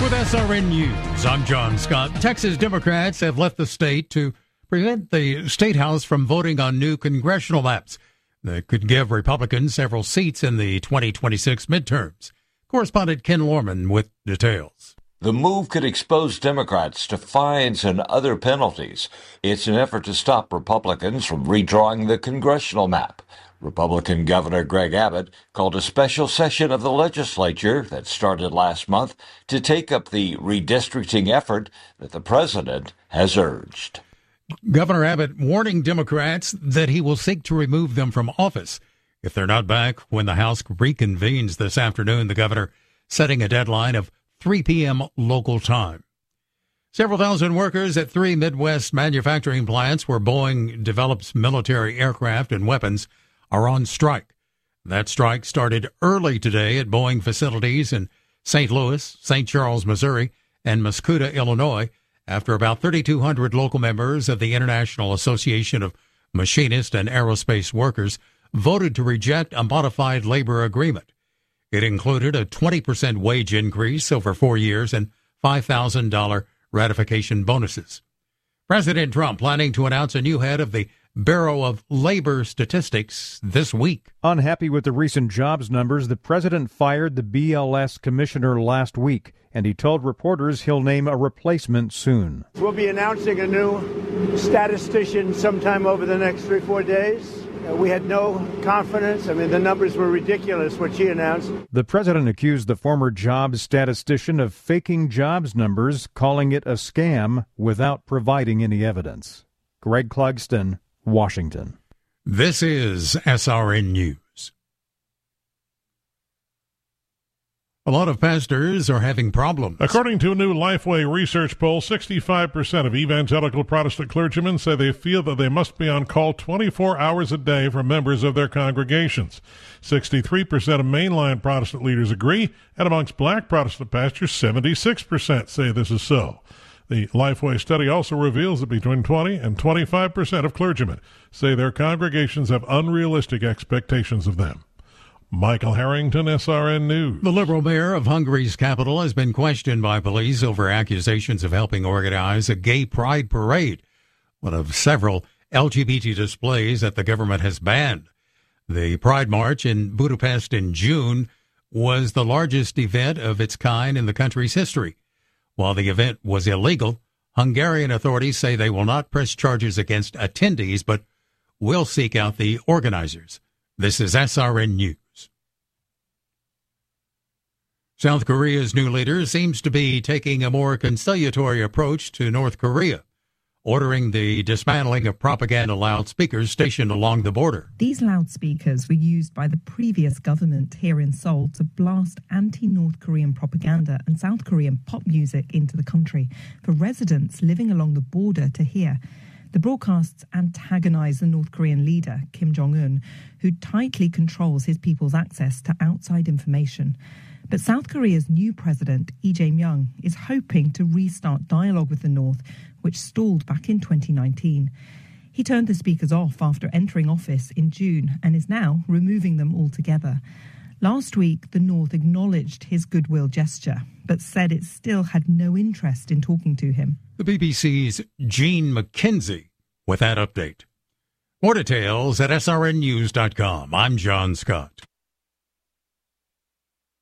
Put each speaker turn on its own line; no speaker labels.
With SRN News, I'm John Scott. Texas Democrats have left the state to prevent the State House from voting on new congressional maps that could give Republicans several seats in the 2026 midterms. Correspondent Ken Lorman with details.
The move could expose Democrats to fines and other penalties. It's an effort to stop Republicans from redrawing the congressional map. Republican Governor Greg Abbott called a special session of the legislature that started last month to take up the redistricting effort that the president has urged.
Governor Abbott warning Democrats that he will seek to remove them from office if they're not back when the House reconvenes this afternoon, the governor setting a deadline of 3 p.m. local time. Several thousand workers at 3 Midwest manufacturing plants where Boeing develops military aircraft and weapons are on strike. That strike started early today at Boeing facilities in St. Louis, St. Charles, Missouri, and Muscoda, Illinois, after about 3,200 local members of the International Association of Machinist and Aerospace Workers voted to reject a modified labor agreement. It included a 20% wage increase over 4 years and $5,000 ratification bonuses. President Trump planning to announce a new head of the Bureau of Labor Statistics this week.
Unhappy with the recent jobs numbers, the president fired the BLS commissioner last week, and he told reporters he'll name a replacement soon.
We'll be announcing a new statistician sometime over the next 3-4 days. We had no confidence. The numbers were ridiculous, what she announced.
The president accused the former jobs statistician of faking jobs numbers, calling it a scam without providing any evidence. Greg Clugston, Washington.
This is SRN News. A lot of pastors are having problems.
According to a new Lifeway research poll, 65% of evangelical Protestant clergymen say they feel that they must be on call 24 hours a day for members of their congregations. 63% of mainline Protestant leaders agree, and amongst black Protestant pastors, 76% say this is so. The Lifeway study also reveals that between 20 and 25% of clergymen say their congregations have unrealistic expectations of them. Michael Harrington, SRN News.
The Liberal mayor of Hungary's capital has been questioned by police over accusations of helping organize a gay pride parade, one of several LGBT displays that the government has banned. The Pride March in Budapest in June was the largest event of its kind in the country's history. While the event was illegal, Hungarian authorities say they will not press charges against attendees, but will seek out the organizers. This is SRN News. South Korea's new leader seems to be taking a more conciliatory approach to North Korea, ordering the dismantling of propaganda loudspeakers stationed along the border.
These loudspeakers were used by the previous government here in Seoul to blast anti-North Korean propaganda and South Korean pop music into the country for residents living along the border to hear. The broadcasts antagonize the North Korean leader, Kim Jong-un, who tightly controls his people's access to outside information. But South Korea's new president, Lee Jae-myung, is hoping to restart dialogue with the North, which stalled back in 2019. He turned the speakers off after entering office in June and is now removing them altogether. Last week, the North acknowledged his goodwill gesture, but said it still had no interest in talking to him.
The BBC's Gene McKenzie with that update. More details at srnnews.com. I'm John Scott.